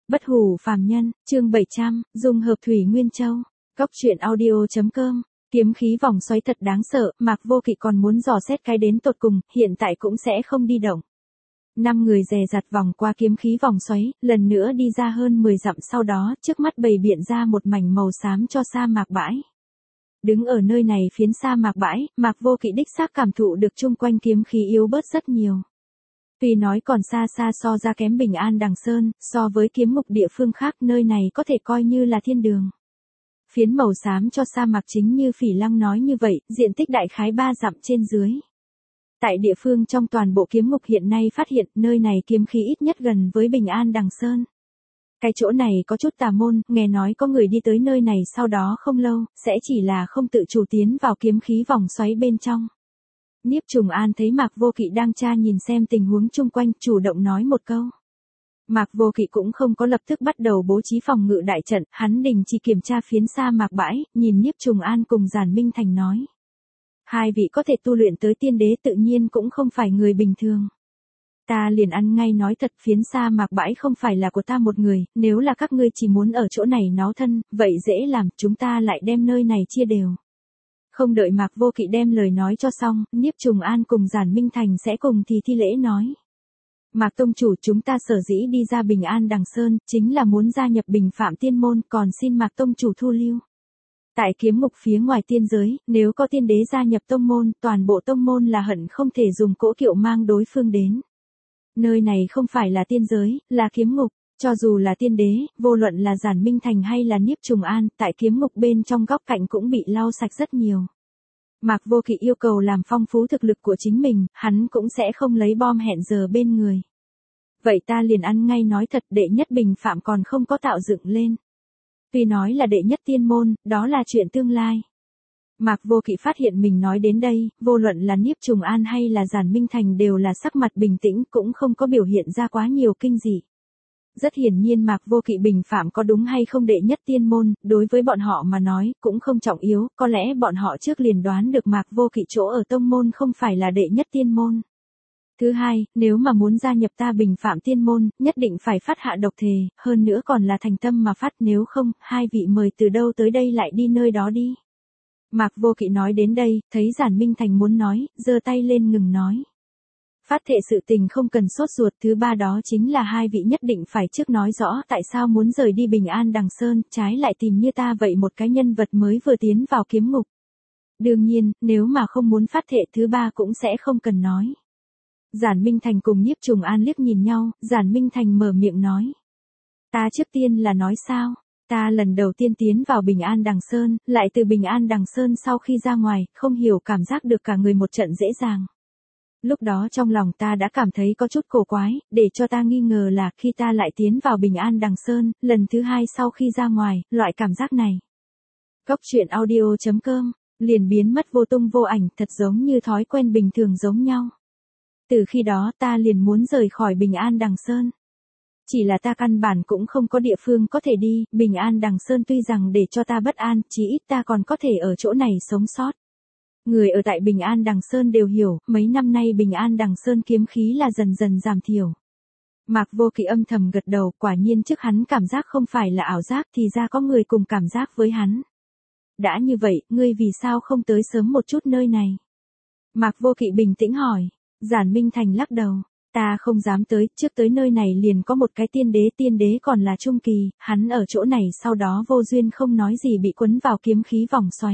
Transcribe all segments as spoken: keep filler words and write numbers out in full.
Bất hủ phàm nhân, chương bảy trăm, dung hợp thủy Nguyên Châu. Cóc truyện audio chấm com. Kiếm khí vòng xoáy thật đáng sợ, Mạc Vô Kỵ còn muốn dò xét cái đến tột cùng, hiện tại cũng sẽ không đi động. Năm người dè dặt vòng qua kiếm khí vòng xoáy, lần nữa đi ra hơn mười dặm, sau đó, trước mắt bày biện ra một mảnh màu xám cho sa mạc bãi. Đứng ở nơi này phiến sa mạc bãi, Mạc Vô Kỵ đích xác cảm thụ được chung quanh kiếm khí yếu bớt rất nhiều. Tuy nói còn xa xa so ra kém Bình An Đằng Sơn, so với kiếm ngục địa phương khác, nơi này có thể coi như là thiên đường. Phiến màu xám cho sa mạc chính như Phỉ Lăng nói như vậy, diện tích đại khái ba dặm trên dưới. Tại địa phương trong toàn bộ kiếm ngục hiện nay phát hiện, nơi này kiếm khí ít nhất gần với Bình An Đằng Sơn. Cái chỗ này có chút tà môn, nghe nói có người đi tới nơi này sau đó không lâu, sẽ chỉ là không tự chủ tiến vào kiếm khí vòng xoáy bên trong. Niếp Trùng An thấy Mạc Vô Kỵ đang tra nhìn xem tình huống chung quanh, chủ động nói một câu. Mạc Vô Kỵ cũng không có lập tức bắt đầu bố trí phòng ngự đại trận, hắn đình chỉ kiểm tra phiến sa mạc bãi, nhìn Niếp Trùng An cùng Giản Minh Thành nói. Hai vị có thể tu luyện tới tiên đế tự nhiên cũng không phải người bình thường. Ta liền ăn ngay nói thật, phiến sa mạc bãi không phải là của ta một người, nếu là các ngươi chỉ muốn ở chỗ này náo thân, vậy dễ làm, chúng ta lại đem nơi này chia đều. Không đợi Mạc Vô Kỵ đem lời nói cho xong, Niếp Trùng An cùng Giản Minh Thành sẽ cùng thì thi lễ nói. Mạc Tông Chủ, chúng ta sở dĩ đi ra Bình An Đằng Sơn, chính là muốn gia nhập Bình Phạm Tiên Môn, còn xin Mạc Tông Chủ thu lưu. Tại kiếm ngục phía ngoài tiên giới, nếu có tiên đế gia nhập tông môn, toàn bộ tông môn là hận không thể dùng cỗ kiệu mang đối phương đến. Nơi này không phải là tiên giới, là kiếm ngục. Cho dù là tiên đế, vô luận là Giản Minh Thành hay là Niếp Trùng An, tại kiếm ngục bên trong góc cạnh cũng bị lau sạch rất nhiều. Mạc Vô Kỵ yêu cầu làm phong phú thực lực của chính mình, hắn cũng sẽ không lấy bom hẹn giờ bên người. Vậy ta liền ăn ngay nói thật, đệ nhất Bình Phạm còn không có tạo dựng lên. Tuy nói là đệ nhất tiên môn, đó là chuyện tương lai. Mạc Vô Kỵ phát hiện mình nói đến đây, vô luận là Niếp Trùng An hay là Giản Minh Thành đều là sắc mặt bình tĩnh, cũng không có biểu hiện ra quá nhiều kinh dị. Rất hiển nhiên Mạc Vô Kỵ Bình Phạm có đúng hay không đệ nhất tiên môn, đối với bọn họ mà nói, cũng không trọng yếu, có lẽ bọn họ trước liền đoán được Mạc Vô Kỵ chỗ ở tông môn không phải là đệ nhất tiên môn. Thứ hai, nếu mà muốn gia nhập ta Bình Phạm tiên môn, nhất định phải phát hạ độc thề, hơn nữa còn là thành tâm mà phát, nếu không, hai vị mời từ đâu tới đây lại đi nơi đó đi. Mạc Vô Kỵ nói đến đây, thấy Giản Minh Thành muốn nói, giơ tay lên ngừng nói. Phát thệ sự tình không cần sốt ruột, thứ ba đó chính là hai vị nhất định phải trước nói rõ tại sao muốn rời đi Bình An Đằng Sơn, trái lại tìm như ta vậy một cái nhân vật mới vừa tiến vào kiếm ngục. Đương nhiên, nếu mà không muốn phát thệ thứ ba cũng sẽ không cần nói. Giản Minh Thành cùng Niếp Trùng An liếc nhìn nhau, Giản Minh Thành mở miệng nói. Ta trước tiên là nói sao, ta lần đầu tiên tiến vào Bình An Đằng Sơn, lại từ Bình An Đằng Sơn sau khi ra ngoài, không hiểu cảm giác được cả người một trận dễ dàng. Lúc đó trong lòng ta đã cảm thấy có chút cổ quái, để cho ta nghi ngờ là khi ta lại tiến vào Bình An Đằng Sơn, lần thứ hai sau khi ra ngoài, loại cảm giác này. Cóc truyện audio chấm com, liền biến mất vô tung vô ảnh, thật giống như thói quen bình thường giống nhau. Từ khi đó ta liền muốn rời khỏi Bình An Đằng Sơn. Chỉ là ta căn bản cũng không có địa phương có thể đi, Bình An Đằng Sơn tuy rằng để cho ta bất an, chí ít ta còn có thể ở chỗ này sống sót. Người ở tại Bình An Đằng Sơn đều hiểu, mấy năm nay Bình An Đằng Sơn kiếm khí là dần dần giảm thiểu. Mạc Vô Kỵ âm thầm gật đầu, quả nhiên trước hắn cảm giác không phải là ảo giác thì ra có người cùng cảm giác với hắn. Đã như vậy, ngươi vì sao không tới sớm một chút nơi này? Mạc Vô Kỵ bình tĩnh hỏi. Giản Minh Thành lắc đầu. Ta không dám tới, trước tới nơi này liền có một cái tiên đế, tiên đế còn là trung kỳ, hắn ở chỗ này sau đó vô duyên không nói gì bị quấn vào kiếm khí vòng xoáy.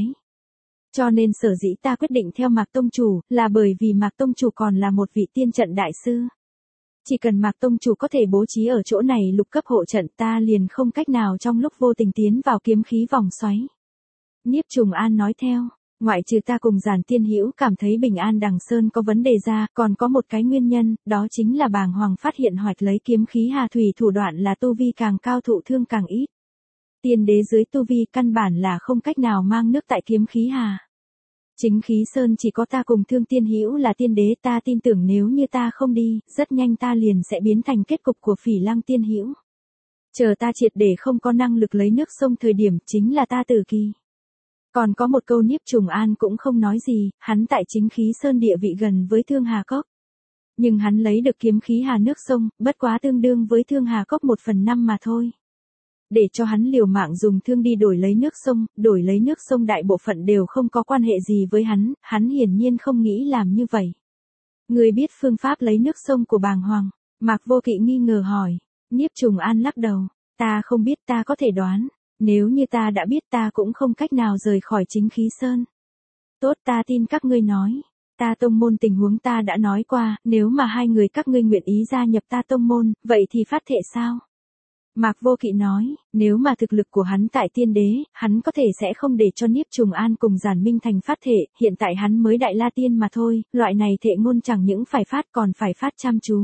Cho nên sở dĩ ta quyết định theo Mạc Tông Chủ, là bởi vì Mạc Tông Chủ còn là một vị tiên trận đại sư. Chỉ cần Mạc Tông Chủ có thể bố trí ở chỗ này lục cấp hộ trận, ta liền không cách nào trong lúc vô tình tiến vào kiếm khí vòng xoáy. Niếp Trùng An nói theo, ngoại trừ ta cùng Giản Tiên Hữu cảm thấy Bình An Đằng Sơn có vấn đề ra, còn có một cái nguyên nhân, đó chính là Bàng Hoàng phát hiện hoạch lấy kiếm khí hà thủy thủ đoạn là tu vi càng cao thụ thương càng ít. Tiên đế dưới tu vi căn bản là không cách nào mang nước tại kiếm khí hà. Chính khí sơn chỉ có ta cùng Thương Tiên Hữu là tiên đế, ta tin tưởng nếu như ta không đi, rất nhanh ta liền sẽ biến thành kết cục của Phỉ Lăng Tiên Hữu. Chờ ta triệt để không có năng lực lấy nước sông thời điểm chính là ta tử kỳ. Còn có một câu Niếp Trùng An cũng không nói gì, hắn tại chính khí sơn địa vị gần với Thương Hà Cốc. Nhưng hắn lấy được kiếm khí hà nước sông, bất quá tương đương với thương hà cốc một phần năm mà thôi. Để cho hắn liều mạng dùng thương đi đổi lấy nước sông, đổi lấy nước sông đại bộ phận đều không có quan hệ gì với hắn, hắn hiển nhiên không nghĩ làm như vậy. Người biết phương pháp lấy nước sông của bàng hoàng, Mạc Vô Kỵ nghi ngờ hỏi. Nhiếp Trùng An lắc đầu, ta không biết, ta có thể đoán, nếu như ta đã biết ta cũng không cách nào rời khỏi Chính Khí Sơn. Tốt, ta tin các ngươi nói. Ta tông môn tình huống ta đã nói qua, nếu mà hai người các ngươi nguyện ý gia nhập ta tông môn, vậy thì phát thệ sao? Mạc Vô Kỵ nói, nếu mà thực lực của hắn tại tiên đế, hắn có thể sẽ không để cho Nhiếp Trùng An cùng Giản Minh Thành phát thệ, hiện tại hắn mới đại la tiên mà thôi, loại này thệ ngôn chẳng những phải phát còn phải phát chăm chú.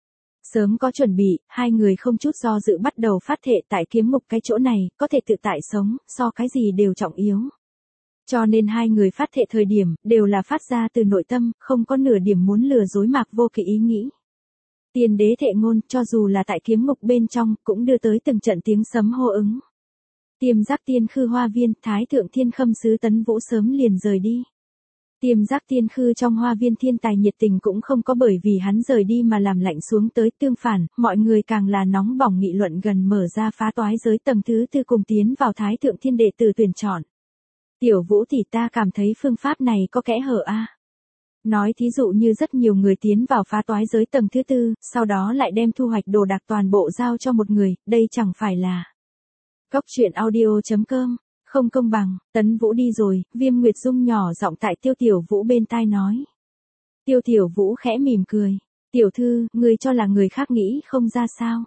Sớm có chuẩn bị, hai người không chút do dự bắt đầu phát thệ tại kiếm ngục cái chỗ này, có thể tự tại sống, so cái gì đều trọng yếu. Cho nên hai người phát thệ thời điểm, đều là phát ra từ nội tâm, không có nửa điểm muốn lừa dối Mạc Vô Kỵ ý nghĩ. Tiên đế thệ ngôn, cho dù là tại kiếm ngục bên trong, cũng đưa tới từng trận tiếng sấm hô ứng. Tiêm Giác Tiên Khư Hoa Viên, Thái Thượng Thiên Khâm Sứ Tấn Vũ sớm liền rời đi. Tiêm Giác Tiên Khư trong hoa viên thiên tài nhiệt tình cũng không có bởi vì hắn rời đi mà làm lạnh xuống tới, tương phản, mọi người càng là nóng bỏng nghị luận gần mở ra phá toái giới tầng thứ tư cùng tiến vào Thái Thượng Thiên đệ tử tuyển chọn. Tiểu Vũ thì ta cảm thấy phương pháp này có kẽ hở a. Nói thí dụ như rất nhiều người tiến vào phá toái giới tầng thứ tư, sau đó lại đem thu hoạch đồ đạc toàn bộ giao cho một người, đây chẳng phải là Cốc truyện audio chấm com, không công bằng. Tấn Vũ đi rồi, Viêm Nguyệt Dung nhỏ giọng tại Tiêu Tiểu Vũ bên tai nói. Tiêu Tiểu Vũ khẽ mỉm cười, tiểu thư, người cho là người khác nghĩ không ra sao?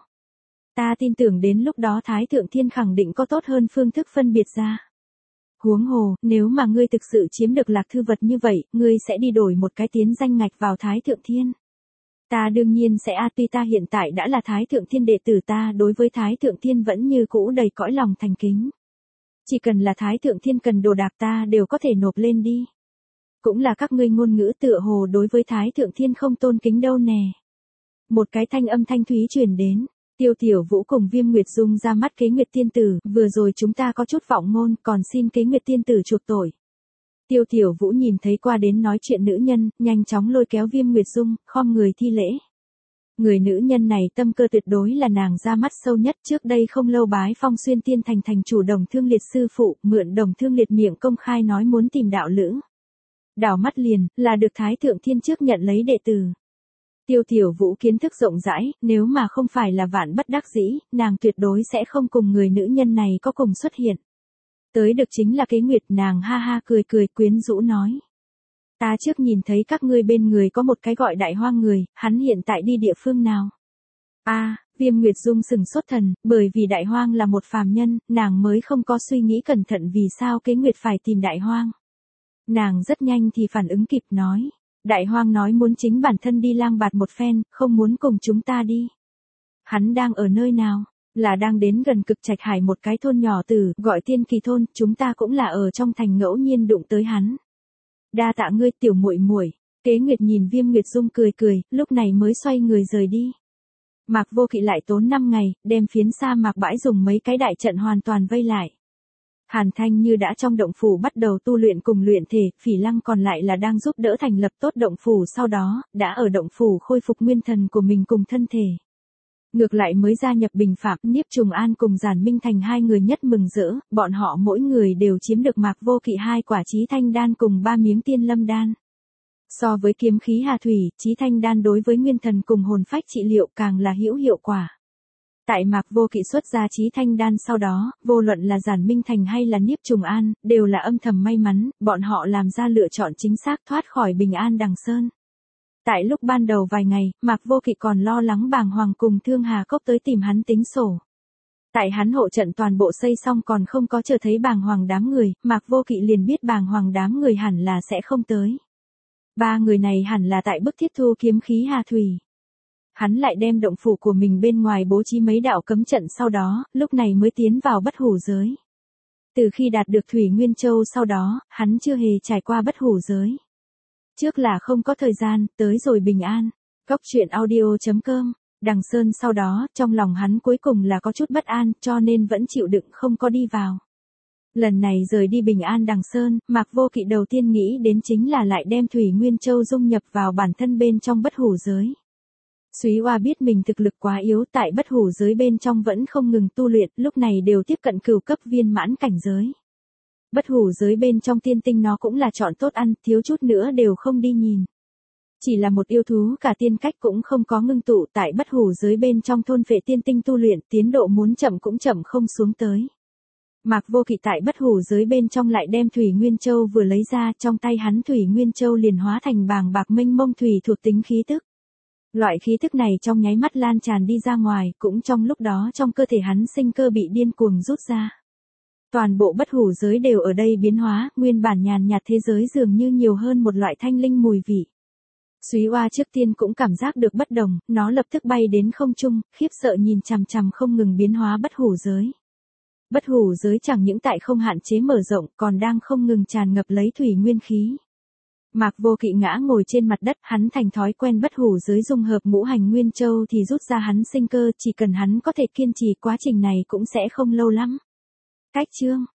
Ta tin tưởng đến lúc đó Thái Thượng Thiên khẳng định có tốt hơn phương thức phân biệt ra. Huống hồ, nếu mà ngươi thực sự chiếm được lạc thư vật như vậy, ngươi sẽ đi đổi một cái tiến danh ngạch vào Thái Thượng Thiên. Ta đương nhiên sẽ a tuy ta hiện tại đã là Thái Thượng Thiên đệ tử, ta đối với Thái Thượng Thiên vẫn như cũ đầy cõi lòng thành kính. Chỉ cần là Thái Thượng Thiên cần đồ đạc ta đều có thể nộp lên đi. Cũng là các ngươi ngôn ngữ tựa hồ đối với Thái Thượng Thiên không tôn kính đâu nè. Một cái thanh âm thanh thúy truyền đến. Tiêu Tiểu Vũ cùng Viêm Nguyệt Dung ra mắt Kế Nguyệt Tiên Tử, vừa rồi chúng ta có chút vọng ngôn, còn xin Kế Nguyệt Tiên Tử chuộc tội. Tiêu Tiểu Vũ nhìn thấy qua đến nói chuyện nữ nhân, nhanh chóng lôi kéo Viêm Nguyệt Dung, khom người thi lễ. Người nữ nhân này tâm cơ tuyệt đối là nàng ra mắt sâu nhất, trước đây không lâu bái phong xuyên tiên thành thành chủ Đồng Thương Liệt sư phụ, mượn Đồng Thương Liệt miệng công khai nói muốn tìm đạo lữ. Đảo mắt liền, là được Thái Thượng Thiên trước nhận lấy đệ tử. Tiêu Tiểu Vũ kiến thức rộng rãi, nếu mà không phải là vạn bất đắc dĩ, nàng tuyệt đối sẽ không cùng người nữ nhân này có cùng xuất hiện. Tới được chính là Kế Nguyệt, nàng ha ha cười cười quyến rũ nói. Ta trước nhìn thấy các ngươi bên người có một cái gọi Đại Hoang người, hắn hiện tại đi địa phương nào? A, à, Viêm Nguyệt Dung sừng sốt thần, bởi vì Đại Hoang là một phàm nhân, nàng mới không có suy nghĩ cẩn thận vì sao Kế Nguyệt phải tìm Đại Hoang. Nàng rất nhanh thì phản ứng kịp nói. Đại Hoang nói muốn chính bản thân đi lang bạt một phen, không muốn cùng chúng ta đi. Hắn đang ở nơi nào? Là đang đến gần Cực Trạch Hải một cái thôn nhỏ tử, gọi Tiên Kỳ thôn, chúng ta cũng là ở trong thành ngẫu nhiên đụng tới hắn. Đa tạ ngươi tiểu muội muội. Kế Nguyệt nhìn Viêm Nguyệt Dung cười cười, lúc này mới xoay người rời đi. Mạc Vô Kỵ lại tốn năm ngày, đem phiến sa mạc bãi dùng mấy cái đại trận hoàn toàn vây lại. Hàn Thanh Như đã trong động phủ bắt đầu tu luyện cùng luyện thể, Phỉ Lăng còn lại là đang giúp đỡ thành lập tốt động phủ, sau đó, đã ở động phủ khôi phục nguyên thần của mình cùng thân thể. Ngược lại mới gia nhập Bình Phạm, Nhiếp Trùng An cùng Giản Minh Thành hai người nhất mừng rỡ, bọn họ mỗi người đều chiếm được Mạc Vô Kỵ hai quả Chí Thanh đan cùng ba miếng Tiên Lâm đan. So với kiếm khí Hà Thủy, Chí Thanh đan đối với nguyên thần cùng hồn phách trị liệu càng là hữu hiệu quả. Tại Mạc Vô Kỵ xuất ra Chí Thanh đan sau đó, vô luận là Giản Minh Thành hay là Nhiếp Trùng An, đều là âm thầm may mắn, bọn họ làm ra lựa chọn chính xác thoát khỏi Bình An Đằng Sơn. Tại lúc ban đầu vài ngày, Mạc Vô Kỵ còn lo lắng Bàng Hoàng cùng Thương Hà Cốc tới tìm hắn tính sổ. Tại hắn hộ trận toàn bộ xây xong còn không có chờ thấy Bàng Hoàng đám người, Mạc Vô Kỵ liền biết Bàng Hoàng đám người hẳn là sẽ không tới. Ba người này hẳn là tại bức thiết thu kiếm khí Hà Thủy. Hắn lại đem động phủ của mình bên ngoài bố trí mấy đạo cấm trận, sau đó, lúc này mới tiến vào Bất Hủ giới. Từ khi đạt được Thủy Nguyên Châu sau đó, hắn chưa hề trải qua Bất Hủ giới. Trước là không có thời gian, tới rồi Bình An. Cốc truyện audio chấm com. Đằng Sơn sau đó, trong lòng hắn cuối cùng là có chút bất an, cho nên vẫn chịu đựng không có đi vào. Lần này rời đi Bình An Đằng Sơn, Mạc Vô Kỵ đầu tiên nghĩ đến chính là lại đem Thủy Nguyên Châu dung nhập vào bản thân bên trong Bất Hủ giới. Súy Oa biết mình thực lực quá yếu, tại bất hủ giới bên trong vẫn không ngừng tu luyện, lúc này đều tiếp cận cửu cấp viên mãn cảnh giới. Bất hủ giới bên trong tiên tinh nó cũng là chọn tốt ăn, thiếu chút nữa đều không đi nhìn. Chỉ là một yêu thú cả tiên cách cũng không có ngưng tụ, tại bất hủ giới bên trong thôn phệ tiên tinh tu luyện, tiến độ muốn chậm cũng chậm không xuống tới. Mạc Vô Kỵ tại bất hủ giới bên trong lại đem Thủy Nguyên Châu vừa lấy ra, trong tay hắn Thủy Nguyên Châu liền hóa thành bàng bạc mênh mông thủy thuộc tính khí tức. Loại khí tức này trong nháy mắt lan tràn đi ra ngoài, cũng trong lúc đó trong cơ thể hắn sinh cơ bị điên cuồng rút ra. Toàn bộ bất hủ giới đều ở đây biến hóa, nguyên bản nhàn nhạt thế giới dường như nhiều hơn một loại thanh linh mùi vị. Súy Oa trước tiên cũng cảm giác được bất đồng, nó lập tức bay đến không trung, khiếp sợ nhìn chằm chằm không ngừng biến hóa bất hủ giới. Bất hủ giới chẳng những tại không hạn chế mở rộng, còn đang không ngừng tràn ngập lấy thủy nguyên khí. Mạc Vô Kỵ ngã ngồi trên mặt đất, hắn thành thói quen bất hủ giới dung hợp ngũ hành nguyên châu thì rút ra hắn sinh cơ, chỉ cần hắn có thể kiên trì quá trình này cũng sẽ không lâu lắm. Cách chương